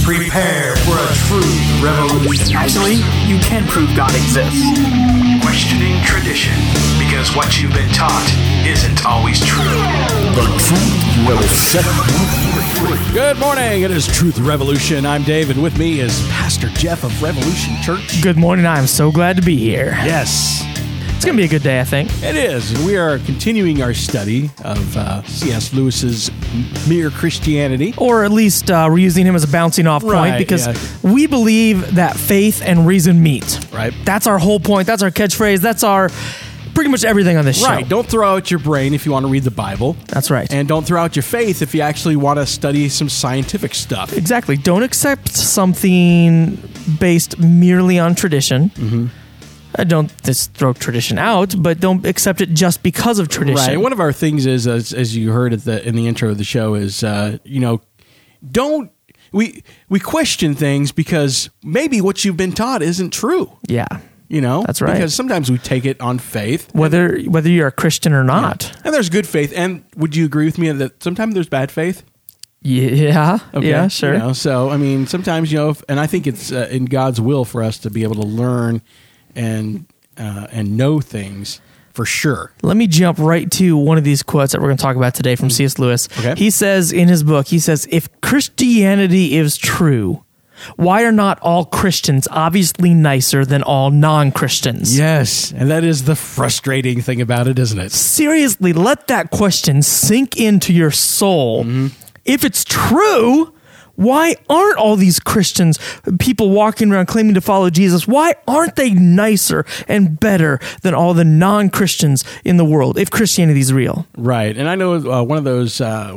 Prepare for a true revolution. Actually, you can prove God exists. Questioning tradition, because what you've been taught isn't always true. The truth will set you free. Good morning. It is Truth Revolution. I'm David. With me is Pastor Jeff of Revolution Church. Good morning. I'm so glad to be here. Yes. It's going to be a good day, I think. It is. We are continuing our study of C.S. Lewis's Mere Christianity. Or at least we're using him as a bouncing off point Right, because yeah. we believe that faith and reason meet. Right. That's our whole point. That's our catchphrase. That's our pretty much everything on this show. Right. Don't throw out your brain if you want to read the Bible. That's right. And don't throw out your faith if you actually want to study some scientific stuff. Exactly. Don't accept something based merely on tradition. Mm-hmm. Don't just throw tradition out, but don't accept it just because of tradition. Right. One of our things is, as you heard in the intro of the show, is don't we question things because maybe what you've been taught isn't true. Yeah. That's right. Because sometimes we take it on faith, whether you're a Christian or not. Yeah. And there's good faith. And would you agree with me that sometimes there's bad faith? Yeah. Okay. Yeah. Sure. So I mean, sometimes and I think it's in God's will for us to be able to learn and know things for sure. Let me jump right to one of these quotes that we're going to talk about today from C.S. Lewis. Okay. He says in his book, if Christianity is true, why are not all Christians obviously nicer than all non-Christians? Yes, and that is the frustrating thing about it, isn't it? Seriously, let that question sink into your soul. Mm-hmm. If it's true, why aren't all these Christians, people walking around claiming to follow Jesus, why aren't they nicer and better than all the non-Christians in the world if Christianity is real? Right, and I know one of those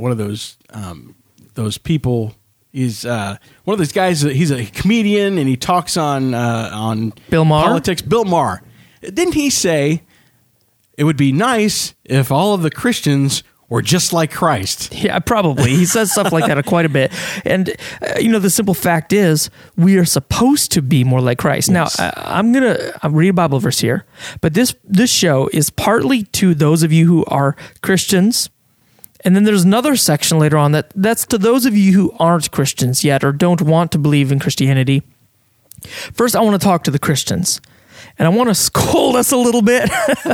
people is one of those guys. He's a comedian and he talks on Bill Maher? Politics. Bill Maher, didn't he say it would be nice if all of the Christians or just like Christ? Yeah, probably. He says stuff like that quite a bit. And, the simple fact is, we are supposed to be more like Christ. Yes. Now, I'm going to read a Bible verse here, but this show is partly to those of you who are Christians, and then there's another section later on that's to those of you who aren't Christians yet or don't want to believe in Christianity. First, I want to talk to the Christians. And I want to scold us a little bit.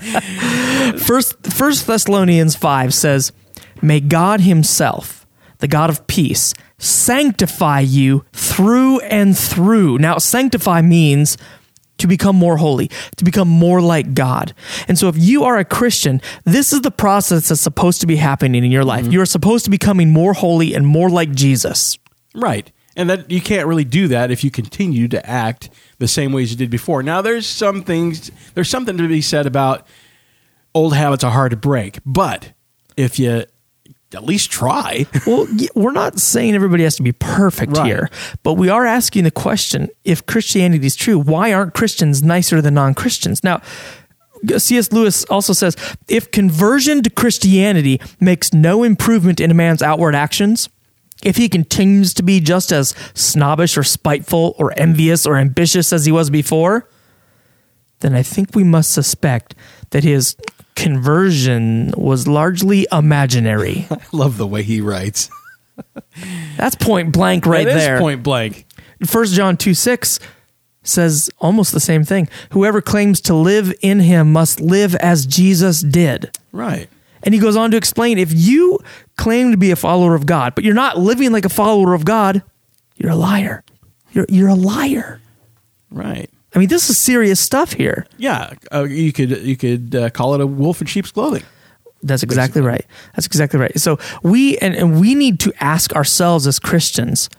First Thessalonians 5 says, "May God himself, the God of peace, sanctify you through and through." Now, sanctify means to become more holy, to become more like God. And so if you are a Christian, this is the process that's supposed to be happening in your life. Mm-hmm. You're supposed to be becoming more holy and more like Jesus. Right. And that you can't really do that if you continue to act the same ways you did before. Now, there's something to be said about old habits are hard to break, but if you at least try. Well, we're not saying everybody has to be perfect here, but we are asking the question, if Christianity is true, why aren't Christians nicer than non-Christians? Now, C.S. Lewis also says, if conversion to Christianity makes no improvement in a man's outward actions, if he continues to be just as snobbish or spiteful or envious or ambitious as he was before, then I think we must suspect that his conversion was largely imaginary. I love the way he writes. That's point blank right there. That is point blank. 1 John 2:6 says almost the same thing. Whoever claims to live in him must live as Jesus did. Right. And he goes on to explain, if you claim to be a follower of God, but you're not living like a follower of God, you're a liar. You're a liar. Right. I mean, this is serious stuff here. Yeah. You could call it a wolf in sheep's clothing. That's exactly right. That's exactly right. So we need to ask ourselves as Christians,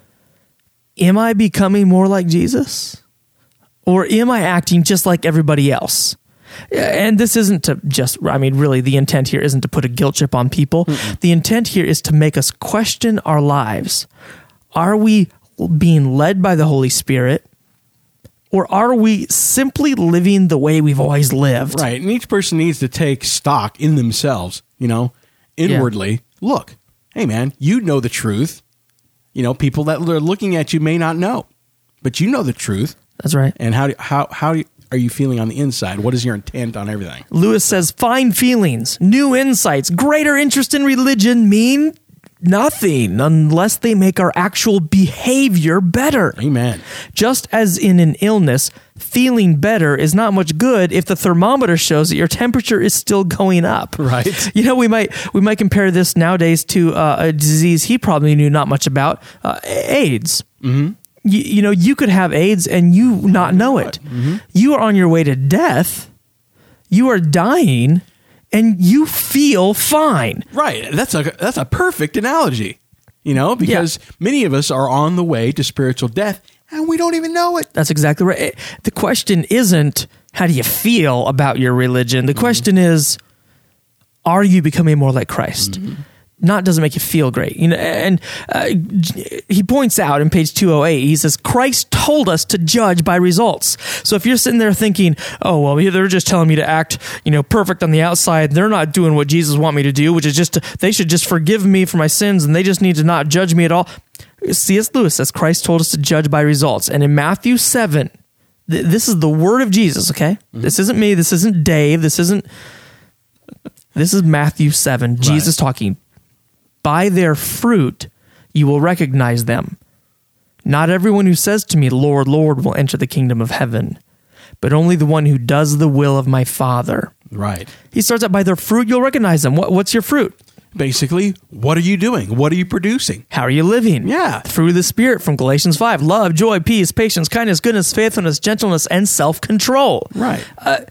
am I becoming more like Jesus? Or am I acting just like everybody else? And this isn't to really the intent here isn't to put a guilt trip on people. Mm-mm. The intent here is to make us question our lives. Are we being led by the Holy Spirit? Or are we simply living the way we've always lived? Right. And each person needs to take stock in themselves, inwardly. Yeah. Look, hey man, you know the truth. People that are looking at you may not know, but you know the truth. That's right. And how are you feeling on the inside? What is your intent on everything? Lewis says, fine feelings, new insights, greater interest in religion mean nothing unless they make our actual behavior better. Amen. Just as in an illness, feeling better is not much good if the thermometer shows that your temperature is still going up. Right. You know, we might compare this nowadays to a disease he probably knew not much about, AIDS. Mm-hmm. You know, you could have AIDS and you not know it. Mm-hmm. You are on your way to death. You are dying, and you feel fine. Right. That's a perfect analogy. You know, because many of us are on the way to spiritual death, and we don't even know it. That's exactly right. The question isn't, how do you feel about your religion? The question is, are you becoming more like Christ? Mm-hmm. Not doesn't make you feel great. You know, and he points out in page 208, he says, Christ told us to judge by results. So if you're sitting there thinking, oh, well, they're just telling me to act, you know, perfect on the outside. They're not doing what Jesus want me to do, which is they should just forgive me for my sins, and they just need to not judge me at all. C.S. Lewis says Christ told us to judge by results. And in Matthew 7, this is the word of Jesus, okay? Mm-hmm. This isn't me. This isn't Dave. This is Matthew 7. Right. Jesus talking. By their fruit, you will recognize them. Not everyone who says to me, Lord, Lord, will enter the kingdom of heaven, but only the one who does the will of my Father. Right. He starts out, by their fruit, you'll recognize them. What's your fruit? Basically, what are you doing? What are you producing? How are you living? Yeah. Fruit of the Spirit from Galatians 5. Love, joy, peace, patience, kindness, goodness, faithfulness, gentleness, and self-control. Right.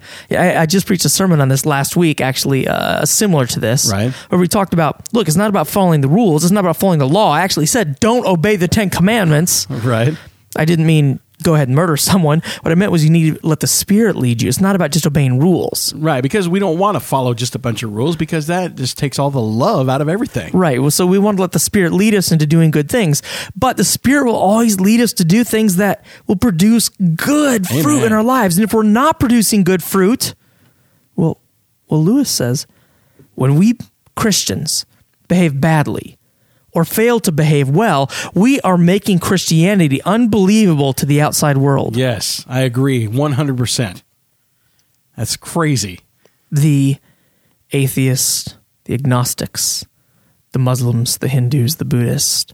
I just preached a sermon on this last week, actually, similar to this. Right. Where we talked about, look, it's not about following the rules. It's not about following the law. I actually said, don't obey the 10 Commandments. Right. I didn't mean go ahead and murder someone. What I meant was you need to let the Spirit lead you. It's not about just obeying rules. Right, because we don't want to follow just a bunch of rules, because that just takes all the love out of everything. Right. Well, so we want to let the Spirit lead us into doing good things. But the Spirit will always lead us to do things that will produce good fruit in our lives. And if we're not producing good fruit, well, Lewis says, when we Christians behave badly, or fail to behave well, we are making Christianity unbelievable to the outside world. Yes, I agree 100%. That's crazy. The atheists, the agnostics, the Muslims, the Hindus, the Buddhists,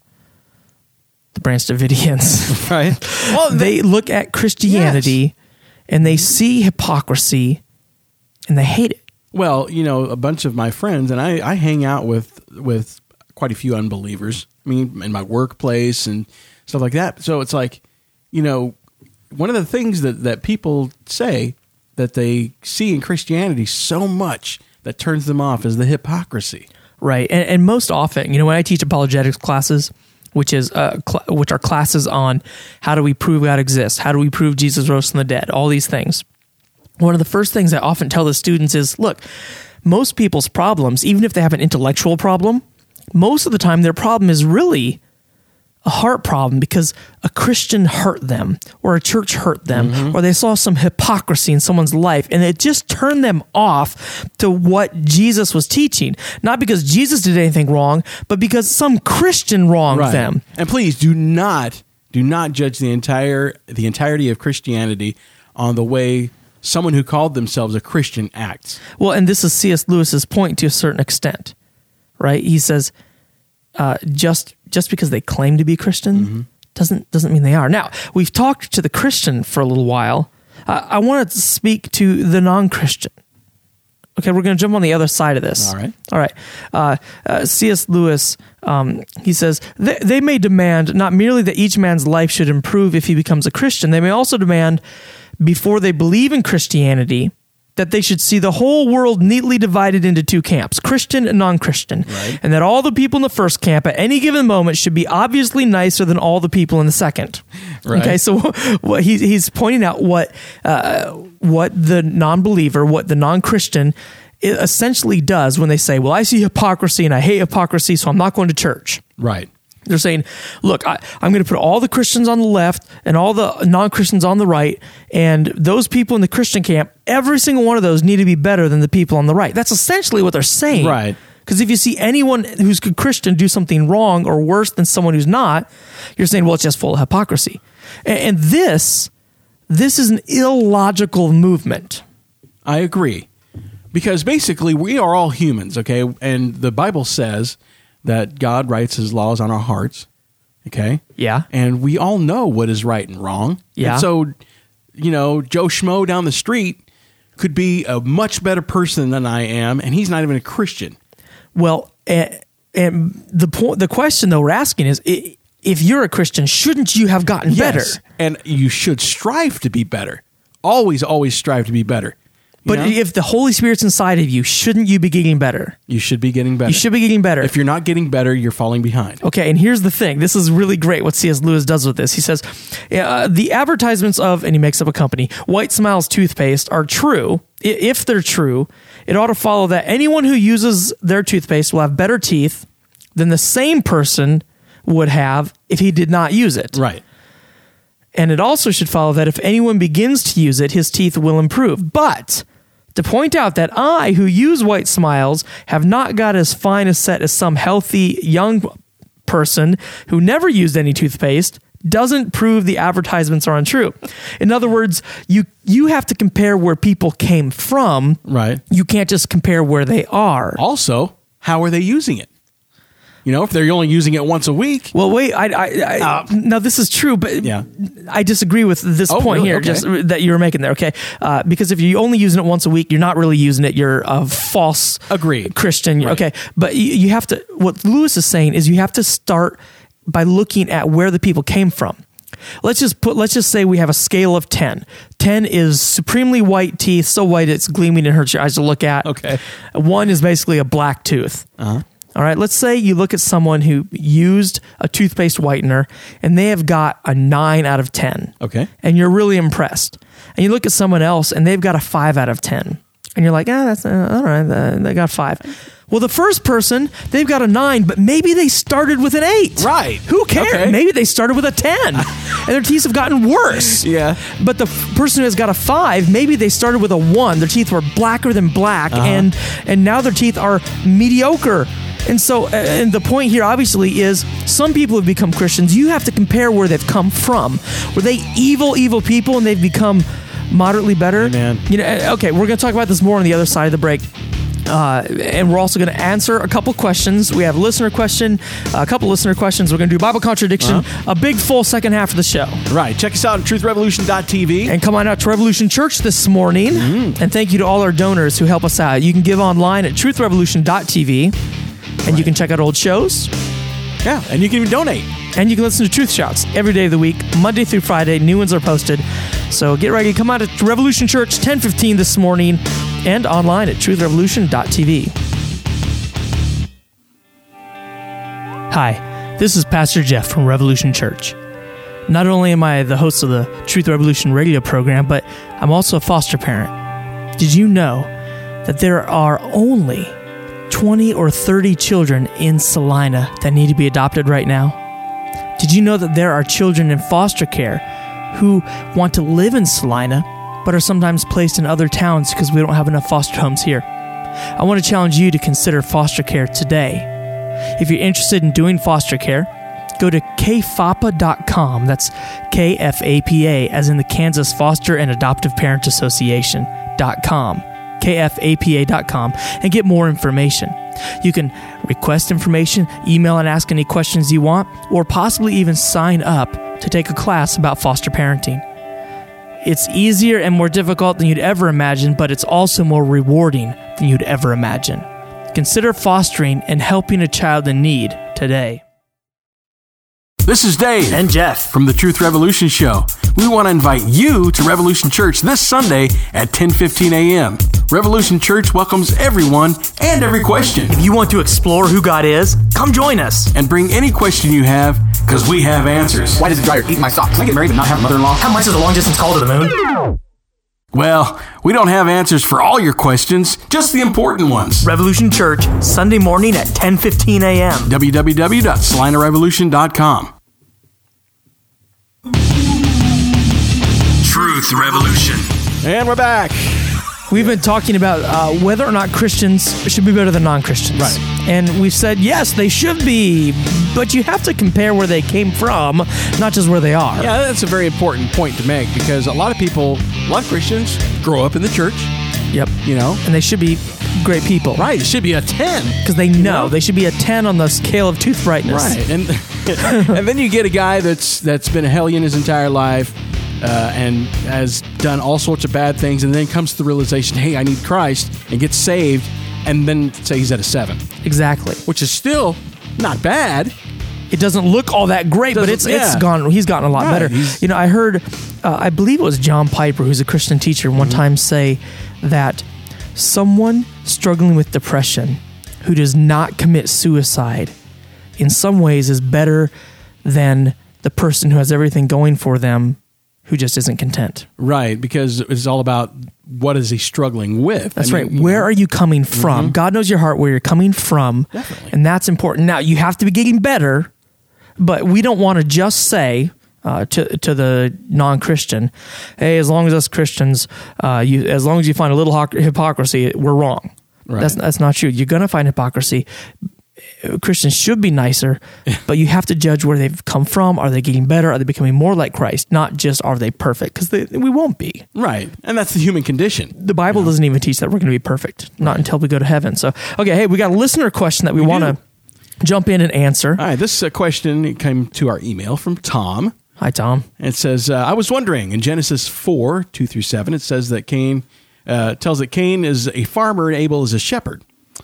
the Branch Davidians, right? Well, they look at Christianity and they see hypocrisy and they hate it. Well, you know, a bunch of my friends, and I hang out with quite a few unbelievers. I mean, in my workplace and stuff like that. So it's like, you know, one of the things that people say that they see in Christianity so much that turns them off is the hypocrisy. Right. And most often, you know, when I teach apologetics classes, which are classes on how do we prove God exists, how do we prove Jesus rose from the dead, all these things. One of the first things I often tell the students is, look, most people's problems, even if they have an intellectual problem, most of the time their problem is really a heart problem because a Christian hurt them or a church hurt them or they saw some hypocrisy in someone's life and it just turned them off to what Jesus was teaching. Not because Jesus did anything wrong, but because some Christian wronged them. And please do not judge the entirety of Christianity on the way someone who called themselves a Christian acts. Well, and this is C.S. Lewis's point to a certain extent, right? He says, just because they claim to be Christian doesn't mean they are. Now, we've talked to the Christian for a little while. I want to speak to the non-Christian. Okay, we're going to jump on the other side of this. All right. C.S. Lewis, he says, they may demand not merely that each man's life should improve if he becomes a Christian, they may also demand, before they believe in Christianity, that they should see the whole world neatly divided into two camps, Christian and non-Christian, and that all the people in the first camp at any given moment should be obviously nicer than all the people in the second. Right. Okay, so what he's pointing out what the non-believer, what the non-Christian essentially does when they say, well, I see hypocrisy and I hate hypocrisy, so I'm not going to church. Right. They're saying, look, I'm going to put all the Christians on the left and all the non-Christians on the right, and those people in the Christian camp, every single one of those need to be better than the people on the right. That's essentially what they're saying. Right. Because if you see anyone who's a Christian do something wrong or worse than someone who's not, you're saying, well, it's just full of hypocrisy. And this is an illogical movement. I agree. Because basically we are all humans, okay? And the Bible says that God writes his laws on our hearts. Okay? Yeah. And we all know what is right and wrong. Yeah. And so, Joe Schmo down the street could be a much better person than I am, and he's not even a Christian. Well, and the question though we're asking is, if you're a Christian, shouldn't you have gotten better? And you should strive to be better. Always strive to be better. But if the Holy Spirit's inside of you, shouldn't you be getting better? You should be getting better. You should be getting better. If you're not getting better, you're falling behind. Okay, and here's the thing. This is really great what C.S. Lewis does with this. He says, the advertisements of, and he makes up a company, White Smiles toothpaste are true. If they're true, it ought to follow that anyone who uses their toothpaste will have better teeth than the same person would have if he did not use it. Right. And it also should follow that if anyone begins to use it, his teeth will improve. But to point out that I, who use White Smiles, have not got as fine a set as some healthy young person who never used any toothpaste, doesn't prove the advertisements are untrue. In other words, you have to compare where people came from. Right. You can't just compare where they are. Also, how are they using it? If they're only using it once a week. Well, wait. Now this is true, but Yeah. I disagree with this point really? here, Okay. just that you were making there. Okay, because if you're only using it once a week, you're not really using it. You're a false Agreed. Christian. Right. Okay, but you have to. What Lewis is saying is you have to start by looking at where the people came from. Let's just say we have a scale of 10. 10 is supremely white teeth, so white it's gleaming and hurts your eyes to look at. Okay. 1 is basically a black tooth. Uh-huh. All right, let's say you look at someone who used a toothpaste whitener and they have got a 9 out of 10. Okay. And you're really impressed. And you look at someone else and they've got a 5 out of 10. And you're like, that's all right, they got 5. Well, the first person, they've got a 9, but maybe they started with an 8. Right. Who cares? Okay. Maybe they started with a 10 and their teeth have gotten worse. Yeah. But the person who has got a 5, maybe they started with a 1. Their teeth were blacker than black, and now their teeth are mediocre. And so, and the point here obviously is some people have become Christians. You have to compare where they've come from. Were they evil people and they've become moderately better? Amen. Okay, we're going to talk about this more on the other side of the break. And we're also going to answer a couple questions. We have a couple listener questions. We're going to do Bible contradiction, a big full second half of the show. Right. Check us out at truthrevolution.tv. And come on out to Revolution Church this morning. And thank you to all our donors who help us out. You can give online at truthrevolution.tv. And you can check out old shows. Yeah, and you can even donate. And you can listen to Truth Shouts every day of the week, Monday through Friday. New ones are posted. So get ready. Come out at Revolution Church, 10:15 this morning, and online at truthrevolution.tv. Hi, this is Pastor Jeff from Revolution Church. Not only am I the host of the Truth Revolution radio program, but I'm also a foster parent. Did you know that there are only 20 or 30 children in Salina that need to be adopted right now? Did you know that there are children in foster care who want to live in Salina but are sometimes placed in other towns because we don't have enough foster homes here? I want to challenge you to consider foster care today. If you're interested in doing foster care, go to kfapa.com. That's KFAPA, as in the Kansas Foster and Adoptive Parent Association.com. KFAPA.com, and get more information. You can request information, email and ask any questions you want, or possibly even sign up to take a class about foster parenting. It's easier and more difficult than you'd ever imagine, but it's also more rewarding than you'd ever imagine. Consider fostering and helping a child in need today. This is Dave And Jeff. from the Truth Revolution Show. We want to invite you to Revolution Church this Sunday at 10:15 a.m. Revolution Church welcomes everyone and every question. If you want to explore who God is, come join us. And bring any question you have, because we have answers. Why does the dryer eat my socks? Can I get married but not have a mother-in-law? How much is a long distance call to the moon? Well, we don't have answers for all your questions, just the important ones. Revolution Church, Sunday morning at 10:15 a.m. www.salinarevolution.com. Truth Revolution. And we're back. We've been talking about whether or not Christians should be better than non-Christians. Right. And we've said, yes, they should be, but you have to compare where they came from, not just where they are. Yeah, that's a very important point to make, because a lot of Christians grow up in the church, Yep. you know. And they should be great people. Right. It should be a 10. Because they know. They should be a 10 on the scale of tooth brightness. Right. And and then you get a guy that's been a hellion his entire life and has done all sorts of bad things, and then comes to the realization, hey, I need Christ, and gets saved, and then say he's at a 7. Exactly. Which is still not bad. It doesn't look all that great, but it's gone. He's gotten a lot better. You know, I heard, I believe it was John Piper, who's a Christian teacher, one time say that someone struggling with depression who does not commit suicide in some ways is better than the person who has everything going for them who just isn't content. Right, because it's all about what is he struggling with. That's right. Where are you coming from? God knows your heart, where you're coming from. Definitely. And that's important. Now, you have to be getting better, but we don't want to just say to the non-Christian, hey, as long as us Christians, as long as you find a little hypocrisy, we're wrong. Right. That's not true. You're going to find hypocrisy. Christians should be nicer, but you have to judge where they've come from. Are they getting better? Are they becoming more like Christ? Not just are they perfect, because we won't be. Right. And that's the human condition. The Bible doesn't even teach that we're going to be perfect, not until we go to heaven. So, okay, hey, we got a listener question that we want to jump in and answer. All right, this question came to our email from Tom. Hi, Tom. It says, I was wondering, in Genesis 4, 2-7, it says that Cain, tells that Cain is a farmer and Abel is a shepherd.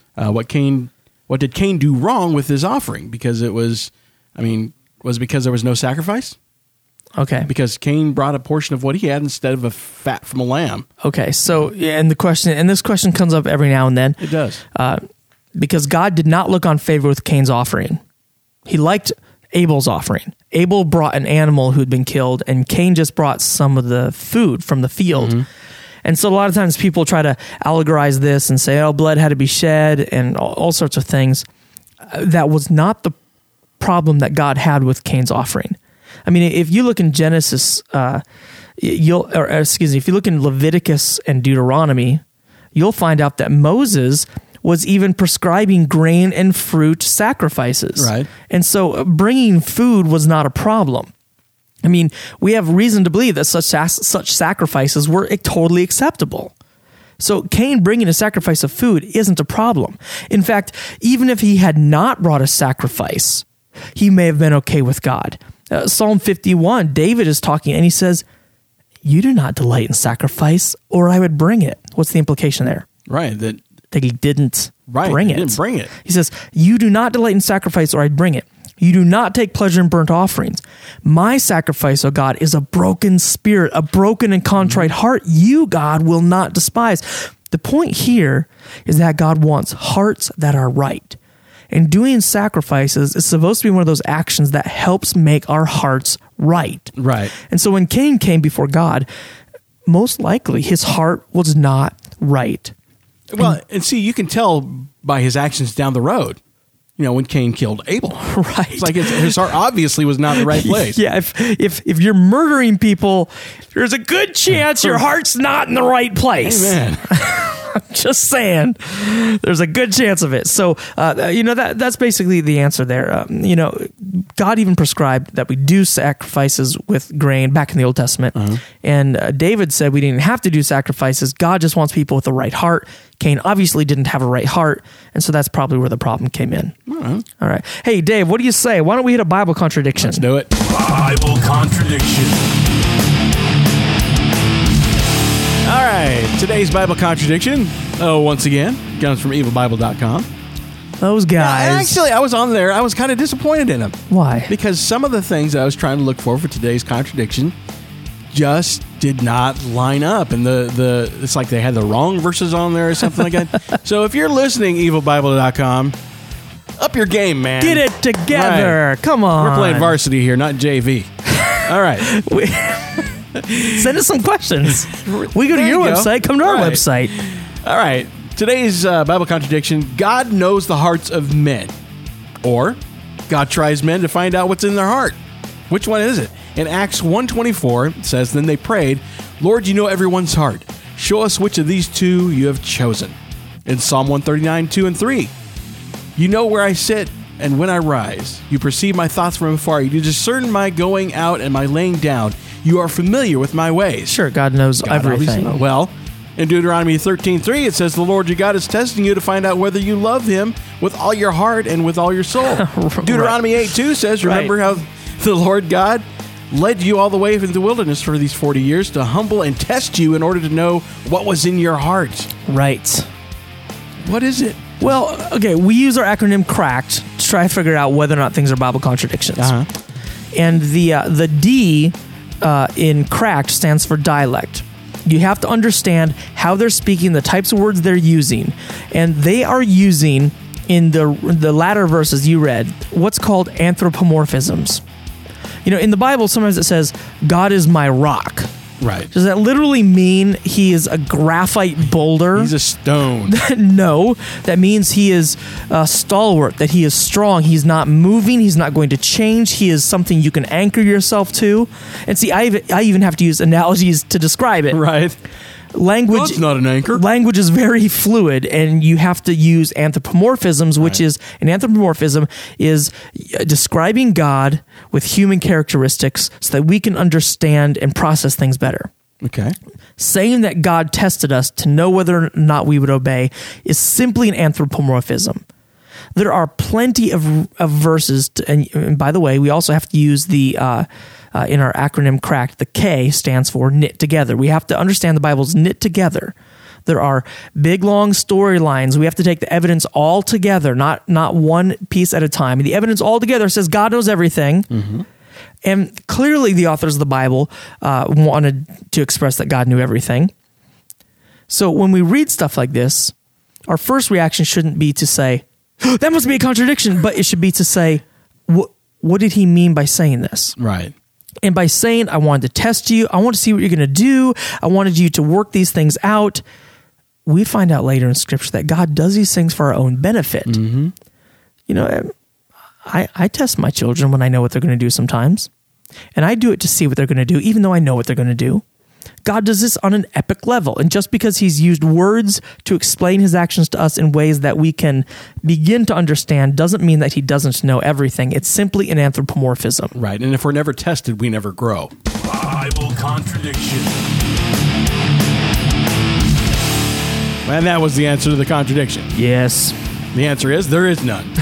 What did Cain do wrong with his offering? Because was it because there was no sacrifice? Okay. Because Cain brought a portion of what he had instead of a fat from a lamb. Okay, so, and this question comes up every now and then. It does. Because God did not look on favor with Cain's offering. He liked Abel's offering. Abel brought an animal who'd been killed, and Cain just brought some of the food from the field. Mm-hmm. And so a lot of times people try to allegorize this and say, oh, blood had to be shed and all sorts of things. That was not the problem that God had with Cain's offering. I mean, if you look in Genesis, if you look in Leviticus and Deuteronomy, you'll find out that Moses was even prescribing grain and fruit sacrifices. Right. And so bringing food was not a problem. I mean, we have reason to believe that such sacrifices were totally acceptable. So Cain bringing a sacrifice of food isn't a problem. In fact, even if he had not brought a sacrifice, he may have been okay with God. Psalm 51, David is talking and he says, you do not delight in sacrifice, or I would bring it. What's the implication there? Right. That he didn't bring it. He didn't bring it. He says, you do not delight in sacrifice, or I'd bring it. You do not take pleasure in burnt offerings. My sacrifice, O God, is a broken spirit, a broken and contrite heart. You, God, will not despise. The point here is that God wants hearts that are right. And doing sacrifices is supposed to be one of those actions that helps make our hearts right. Right. And so when Cain came before God, most likely his heart was not right. Well, and see, you can tell by his actions down the road. You know, when Cain killed Abel. Right. It's like his heart obviously was not in the right place. Yeah, if you're murdering people, there's a good chance your heart's not in the right place. Amen. Just saying. There's a good chance of it. So, that's basically the answer there. God even prescribed that we do sacrifices with grain back in the Old Testament. Uh-huh. And David said we didn't have to do sacrifices. God just wants people with the right heart. Cain obviously didn't have a right heart. And so that's probably where the problem came in. Uh-huh. All right. Hey, Dave, what do you say? Why don't we hit a Bible contradiction? Let's do it. Bible contradiction. All right, today's Bible contradiction, once again, comes from evilbible.com. Those guys. Yeah, actually, I was on there. I was kind of disappointed in them. Why? Because some of the things I was trying to look for today's contradiction just did not line up. And it's like they had the wrong verses on there or something like that. So if you're listening, evilbible.com, up your game, man. Get it together. Right. Come on. We're playing varsity here, not JV. All right. Send us some questions. We go to your website. Come to our website. All right. Today's Bible contradiction, God knows the hearts of men. Or God tries men to find out what's in their heart. Which one is it? In Acts 1:24, it says, then they prayed, Lord, you know everyone's heart. Show us which of these two you have chosen. In Psalm 139, 2 and 3, you know where I sit and when I rise. You perceive my thoughts from afar. You discern my going out and my laying down. You are familiar with my ways. Sure, God knows everything. Well, In Deuteronomy 13:3, it says, the Lord your God is testing you to find out whether you love him with all your heart and with all your soul. Deuteronomy 8:2 says, remember how the Lord God led you all the way into the wilderness for these 40 years to humble and test you in order to know what was in your heart. Right. What is it? Well, okay, we use our acronym CRACKED to try to figure out whether or not things are Bible contradictions. And the D in CRACKED stands for dialect. You have to understand how they're speaking, the types of words they're using. And they are using, in the latter verses you read, what's called anthropomorphisms. You know, in the Bible, sometimes it says, God is my rock. Right. Does that literally mean he is a graphite boulder? He's a stone. No, that means he is stalwart, that he is strong. He's not moving. He's not going to change. He is something you can anchor yourself to. And see, I even have to use analogies to describe it. Right. Language, God's not an anchor. Language is very fluid, and you have to use anthropomorphisms, which is an anthropomorphism is describing God with human characteristics so that we can understand and process things better. Okay. Saying that God tested us to know whether or not we would obey is simply an anthropomorphism. There are plenty of verses, and by the way, we also have to use the in our acronym CRACKED, the K stands for knit together. We have to understand the Bible's knit together. There are big, long storylines. We have to take the evidence all together, not one piece at a time. And the evidence all together says God knows everything. Mm-hmm. And clearly the authors of the Bible wanted to express that God knew everything. So when we read stuff like this, our first reaction shouldn't be to say, that must be a contradiction, but it should be to say, what did he mean by saying this? Right. And by saying, I wanted to test you, I want to see what you're going to do, I wanted you to work these things out, we find out later in Scripture that God does these things for our own benefit. Mm-hmm. You know, I test my children when I know what they're going to do sometimes. And I do it to see what they're going to do, even though I know what they're going to do. God does this on an epic level. And just because he's used words to explain his actions to us in ways that we can begin to understand doesn't mean that he doesn't know everything. It's simply an anthropomorphism. Right. And if we're never tested, we never grow. Bible contradiction. And that was the answer to the contradiction. Yes. The answer is there is none.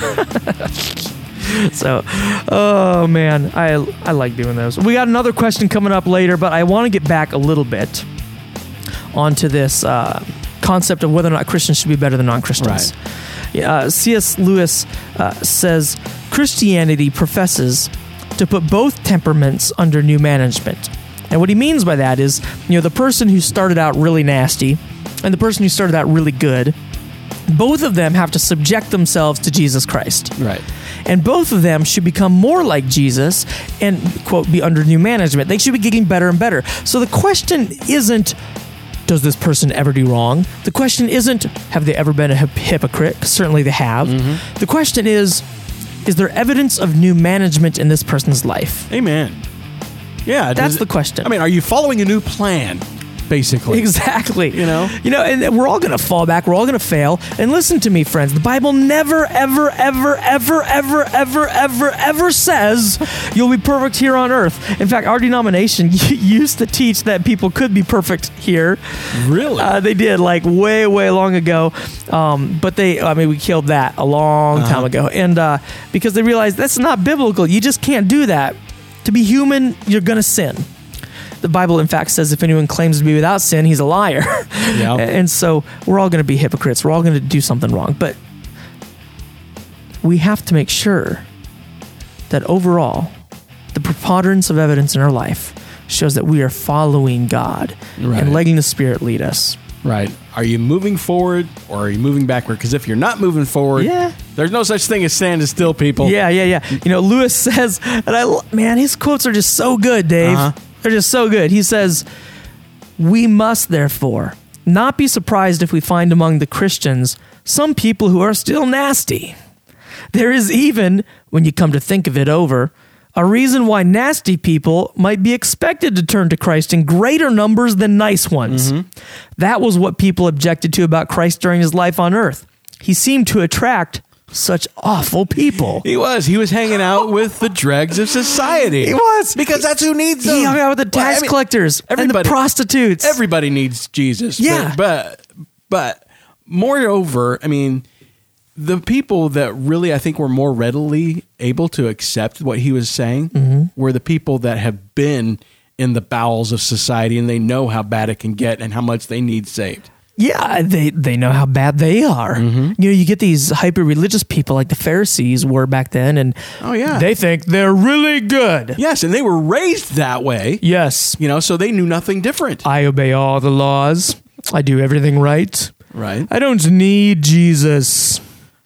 So, oh man, I like doing those. We got another question coming up later, but I want to get back a little bit onto this concept of whether or not Christians should be better than non-Christians. Right. C.S. Lewis says, Christianity professes to put both temperaments under new management. And what he means by that is, you know, the person who started out really nasty and the person who started out really good, both of them have to subject themselves to Jesus Christ. Right. And both of them should become more like Jesus and, quote, be under new management. They should be getting better and better. So the question isn't, does this person ever do wrong? The question isn't, have they ever been a hypocrite? 'Cause certainly they have. Mm-hmm. The question is there evidence of new management in this person's life? Amen. Yeah. That's the question. I mean, are you following a new plan? Basically. Exactly. You know, and we're all going to fall back. We're all going to fail. And listen to me, friends. The Bible never, ever, ever, ever, ever, ever, ever, ever says you'll be perfect here on earth. In fact, our denomination used to teach that people could be perfect here. Really? They did, like way, way long ago. But we killed that a long time ago. And because they realized that's not biblical. You just can't do that. To be human, you're going to sin. The Bible, in fact, says if anyone claims to be without sin, he's a liar. Yeah. And so we're all going to be hypocrites. We're all going to do something wrong. But we have to make sure that overall, the preponderance of evidence in our life shows that we are following God and letting the Spirit lead us. Right. Are you moving forward or are you moving backward? Because if you're not moving forward, there's no such thing as standing still, people. Yeah. You know, Lewis says, and his quotes are just so good, Dave. They're just so good. He says, we must, therefore, not be surprised if we find among the Christians some people who are still nasty. There is even, when you come to think of it over, a reason why nasty people might be expected to turn to Christ in greater numbers than nice ones. Mm-hmm. That was what people objected to about Christ during his life on earth. He seemed to attract such awful people. He was hanging out with the dregs of society. He was. Because that's who needs them. He hung out with the tax collectors and the prostitutes. Everybody needs Jesus. Yeah. But moreover, I mean, the people that really, I think, were more readily able to accept what he was saying were the people that have been in the bowels of society, and they know how bad it can get and how much they need saved. Yeah, they know how bad they are. You know, you get these hyper-religious people like the Pharisees were back then, and they think they're really good. Yes, and they were raised that way. Yes. You know, so they knew nothing different. I obey all the laws. I do everything right. Right. I don't need Jesus.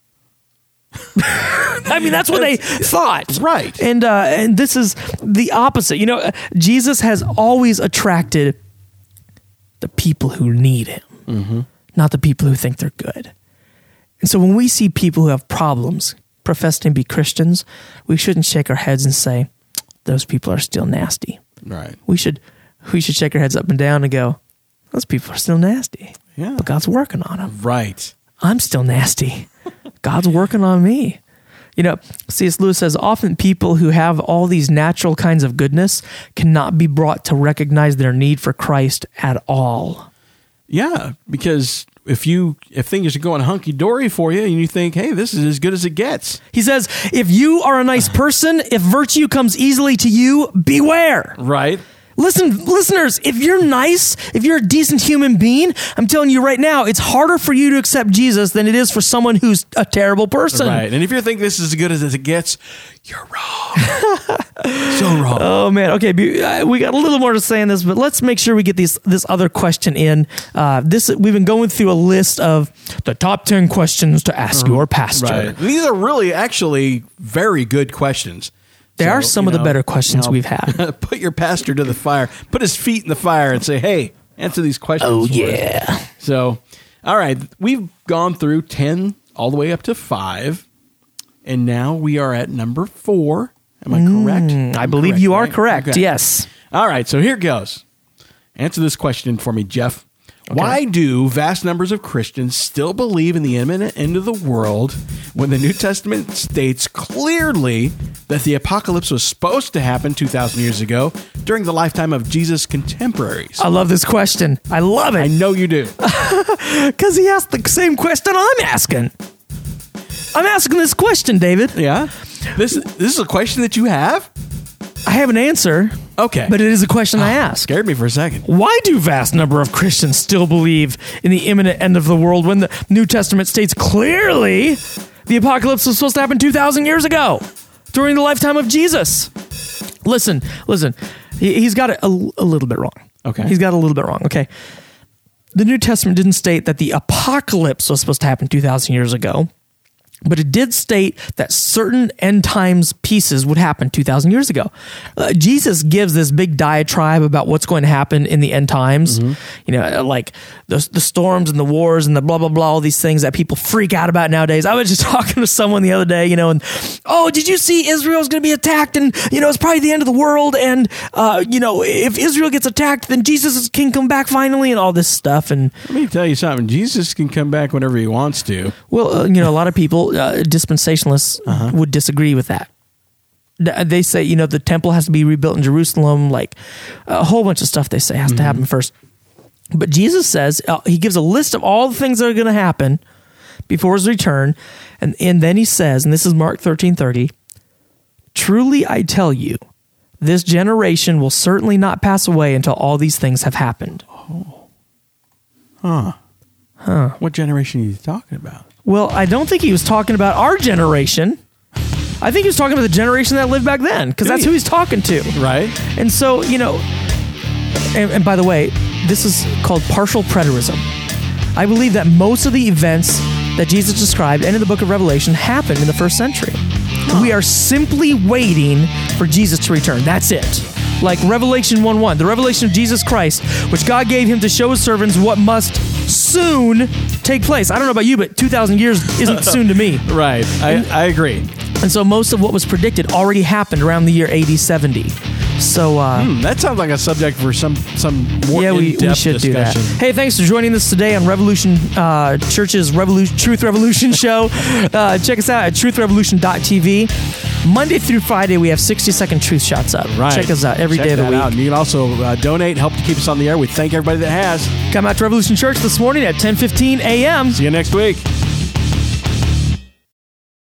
I mean, that's what they thought. Right. And this is the opposite. You know, Jesus has always attracted the people who need him. Not the people who think they're good. And so when we see people who have problems professing to be Christians, we shouldn't shake our heads and say, those people are still nasty. Right. We should shake our heads up and down and go, those people are still nasty. Yeah. But God's working on them. Right. I'm still nasty. God's working on me. You know, C.S. Lewis says, often people who have all these natural kinds of goodness cannot be brought to recognize their need for Christ at all. Yeah, because if things are going hunky-dory for you and you think, hey, this is as good as it gets. He says, if you are a nice person, if virtue comes easily to you, beware. Right. Listen, listeners, if you're nice, if you're a decent human being, I'm telling you right now, it's harder for you to accept Jesus than it is for someone who's a terrible person. Right. And if you think this is as good as it gets, you're wrong. So wrong. Oh, man. Okay, we got a little more to say on this, but let's make sure we get this other question in. We've been going through a list of the top 10 questions to ask your pastor. Right. These are really actually very good questions. They are some of the better questions we've had. Put your pastor to the fire. Put his feet in the fire and say, hey, answer these questions. Oh, for yeah. us. So, all right. We've gone through 10 all the way up to 5. And now we are at number 4. Am I correct? I believe you are correct. Okay. Yes. All right. So here goes. Answer this question for me, Jeff. Okay. Why do vast numbers of Christians still believe in the imminent end of the world when the New Testament states clearly that the apocalypse was supposed to happen 2,000 years ago during the lifetime of Jesus' contemporaries? I love this question. I love it. I know you do. Because he asked the same question I'm asking. I'm asking this question, David. Yeah? This is a question that you have? I have an answer. Okay. But it is a question I ask. Scared me for a second. Why do vast number of Christians still believe in the imminent end of the world when the New Testament states clearly the apocalypse was supposed to happen 2,000 years ago during the lifetime of Jesus? Listen. He's got it a little bit wrong. Okay. He's got it a little bit wrong. Okay. The New Testament didn't state that the apocalypse was supposed to happen 2,000 years ago. But it did state that certain end times pieces would happen 2,000 years ago. Jesus gives this big diatribe about what's going to happen in the end times. You know, like the storms and the wars and the blah, blah, blah, all these things that people freak out about nowadays. I was just talking to someone the other day, you know, and, oh, did you see Israel's going to be attacked? And, you know, it's probably the end of the world. And, you know, if Israel gets attacked, then Jesus can come back finally and all this stuff. And let me tell you something. Jesus can come back whenever he wants to. Well, you know, a lot of people, dispensationalists would disagree with that. They say, you know, the temple has to be rebuilt in Jerusalem, like a whole bunch of stuff they say has to happen first. But Jesus says, he gives a list of all the things that are going to happen before his return. And then he says, and this is Mark 13:30, truly I tell you, this generation will certainly not pass away until all these things have happened. What generation are you talking about? Well, I don't think he was talking about our generation. I think he was talking about the generation that lived back then, because that's who he's talking to. Right. And so, you know, and by the way, this is called partial preterism. I believe that most of the events that Jesus described and in the book of Revelation happened in the first century. We are simply waiting for Jesus to return. That's it. Like Revelation 1:1, the revelation of Jesus Christ, which God gave him to show his servants what must soon take place. I don't know about you, but 2,000 years isn't soon to me. Right. I agree. And so most of what was predicted already happened around the year AD 70. So That sounds like a subject for some more we in-depth should discussion. do that. Hey, thanks for joining us today on Revolution Church's Truth Revolution show. Check us out at truthrevolution.tv. Monday through Friday, we have 60-second truth shots up. Right. Check us out every Check day of the that week. out. And you can also donate, help to keep us on the air. We thank everybody that has. Come out to Revolution Church this morning at 10:15 a.m. See you next week.